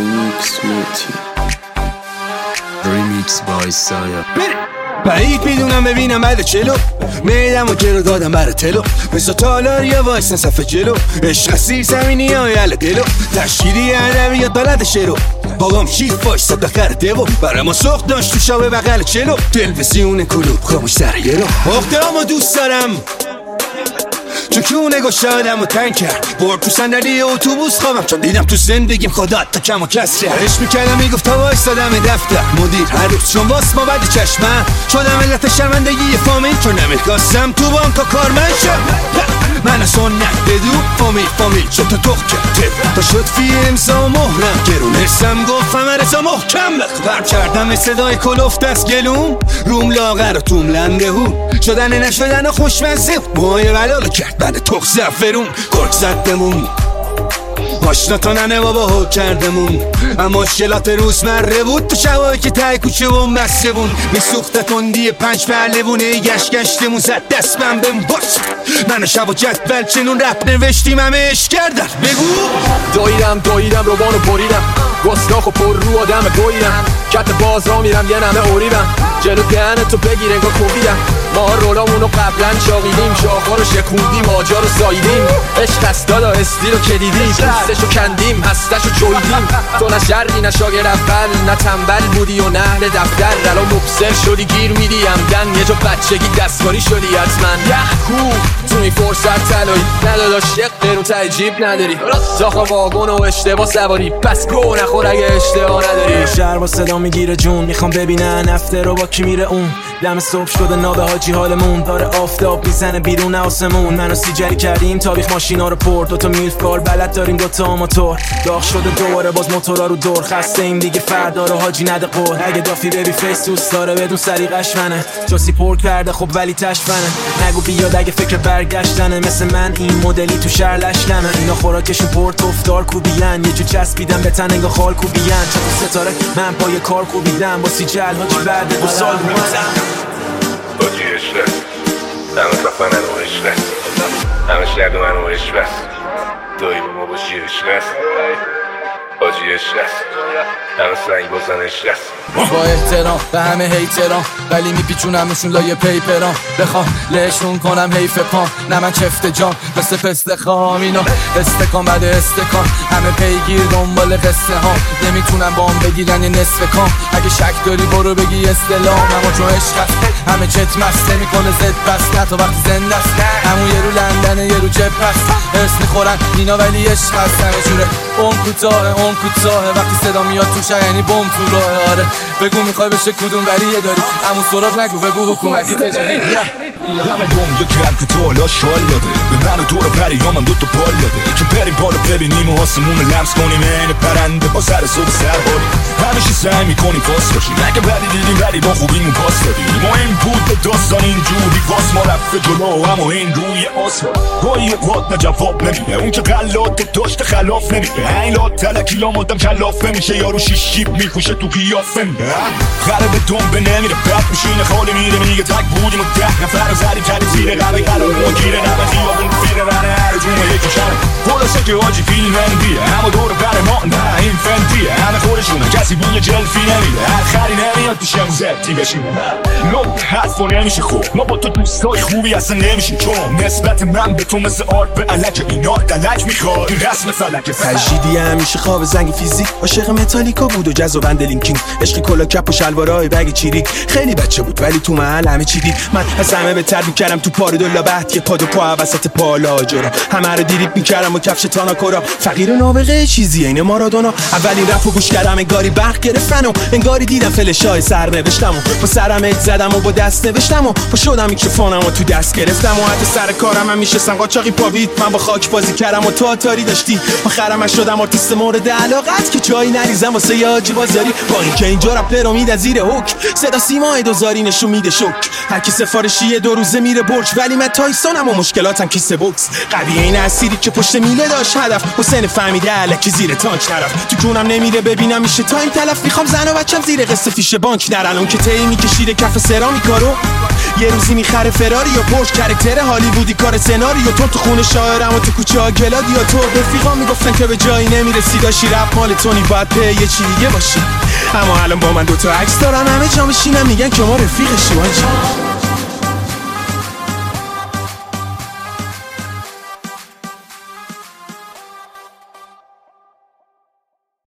ریمیکس بای سایا. بعید میدونم ببینم بعد چلو میدم و گرو دادم برای تلو مثل تالار یا وایسن صفحه جلو عشق سیر زمینی های علا دلو تشکیلی ادبیات بلد شروع بابام شیف باش صد خر دیو برای ما سخت داشت تو شابه بغل چلو تلویزیون کلوب خاموش سر یه رو اخترامو دوست دارم چکونه گشادم و تنگ کرد برد تو صندلی اتوبوس خوابم چون دیدم تو زندگیم خدا تا کم و کسره عشق میکردم میگفت تا وایسادم دفتر مدیر هر روز چون واس ما بعد چشمم شدم علت شرمندگی فامیل چون نمیخواستم تو بانکا کارمند شم من سنت بدو فامیل شد تا تخ کرد تا شد فی امضا و مهرم گرون حسم گفتم رضا محکم بخبر کردم به صدای کلفت از گلوم روم لاغر و توم لنده هو شدن نشدن و خوشمزه موهای بلالو کرد بعد تخ زفرون گرگ زدمون آشنا تا ننه بابا ها کردمون اما مشکلات روزمره بود تو شبایی که تای کوچه و مسته بون میسوخته تندی 5 پهلوونه گشتمون زد دست من بهم باش من شب و جدول چنون رپ نوشتیم همه عشق کردن بگو داییدم روبانو بریدم گستاخ و پر رو آدم گویدم کت باز را میرم یه نمه اوریدم جلو دهن تو بگیر انگار کوبیدم ما رولامونو قبلا چاقیدیم شاخا رو شکوندیم آجا رو ساییدیم عشق است دادا استی رو کلیدیم پوستشو کندیم هستشو جویدیم تو نه شرقی نه شاگرد اول نه تنبل بودی و نه اهل دفتر الان مبصر شدی گیر میدی همدن یه جا بچگی دستکاری شدی حتما یخکو تو این فرصت طلایی نداداش یک قیرون ته جیب نداری داخل واگن و اشتباه سواری پس گو نخور اگه اشتباه نداری شهر با صدا میگیره جون میخوام ببینن هفته رو با کی میره اون دم صبح شده نابه حاجی حالمون داره آفتاب میزنه بیرون آسمون منو سیجری کردیم تاریخ ماشینا رو پرد دوتا میلف کار بلد داریم دوتا موتور داغ شده دوباره باز موتورا رو دور خسته این دیگه فردا رو حاجی نده قول اگه دافی ببی فیس دوست داره بدون سریقش منه جاسی پر کرده خب ولی تشفنه نگو بیاد اگه فکر برگشتنه مثل من این مدلی تو شهر لشنمه اینا خوراکشون پرت افتار کوبیان یه جو چسبیدم به تن انگار خال کوبیان چطور ستاره من پای کار کوبیدم با سی جل حاجی بعد 2 سال بودم حاجی عشق دم صفحه ننو عشق همه شهر منو عشق دایی با ما باشی عشق حاجی عشق همه سنگ بازن عشق با احترام به همه هیتران ولی میپیچونمشون لایه پیپران بخوام لهشون کنم حیف پام نه من چفت جام مثل پست خام اینا استکان بعد استکان همه پیگیر دنبال قصه ها نمیتونم بام بگیرن یه نصف کام اگه شک داری برو بگی استلام اما چون عشق هست همه چت مست نمیکنه زد بس نه تا وقتی زنده است همون یه رو لندنه یه رو جب هست اسم میخورن اینا ولی عشق هست همه جوره اون کوتاه وقتی صدا میاد تو شهر یعنی بم تو راه آره بگو میخوای بشه کدوم ولیه داری همون سراغ نگو بگو حکومتی تجاری همه دنیا کرد که تالا شال داده به من و دور پریامم 2 تا پال داده که بریم بالا ببینیم و آسمون لمس کنیم این پرنده با سر صبح سر باریم همیشه سعی میکنیم پاس باشیم اگه بدی دیدیم ولی با خوبیمون پاس دادیم ما این بود به داستان اینجوری واس ما رفت جلو اما این روی آسفالت گاهی اوقات نه جواب نمیده اون که غلات داشته خلاف نمیده این لات تلکی لامادم کلافه میشه یارو شیشیب میخوشه تو قیافه میده خرب دنبه نمیره بد میشینه خالی میره میگه تک بودیم و 10 نفر رو زدیم کلی زیر قبه قرار مگیره نبه خیابون فیره رنه هر جونه یکی شنه خلاصه که حاجی فیلم اندیه همه دور بر ما نه این فندیه همه خودشونه کسی بوی جلفی نمیده هر خری نمیاد پیش همون زبطی بشینه لب حرف و نمیشه خوب ما با تو دوستای خوبی اصلا نمیشیم چون نسبت من به تو مثل آرد به علک اینا دلک میخواد این رسم فلک تجدیدی همیشه خواب زنگ فیزیک عاشق متالیکا بود و جز و بند لینکینگ عشق کلا کپ و شلوارای بگ چیریک خیلی بچه بود ولی تو محل همه چی دید من از همه بهتر میکردم تو پارو دولا بحت یه پاد و پا وسط پالا جرا همه رو دیریب میکردم و کفش تانا کرا فقیر و نابغه چیزی اینه مارادونا اولین رپ و گوش کردم انگاری برق گرفتن و انگاری دیدم فلشای سر نوشتم و با سرم ات زدم و با دست نوشتم و با شدم میکروفونم و تو دست گرفتم و حتی سر کارم هم میشستم قاچاقی پاوید من با خاک بازی کردم و تو آتاری داشتی آخرم شدم آرتیست مورد علاقت که جایی نریزم واسه یاجی بازاری با اینکه اینجا رپر میاد زیر حک صدا سیمای دوزاری نشون میده شوک هر کی سفارشی 2 روزه میره برج ولی من تایسونم و مشکلاتم کیسه بوکس قویه این اسیری که پشت میله داشت هدف حسین فهمیده الکی زیر تانک طرف تو جونم نمیره ببینم میشه تایم تلف میخوام زن و بچم زیر قصه فیشه بانک نرن. اون که تی میکشیده کف سرامیکارو یه روزی میخره فراری یا پورش کرکتر هالیوودی کار سناریو. تو خونه شاعرم و تو کوچه ها گلادیا. تو رفیقا میگفتن که به جایی نمیرسی داشی رپ مال تونی باید په یه چی دیگه باشی. اما الان با من دوتا عکس دارن همه جا میشینن میگن که ما رفیقشی.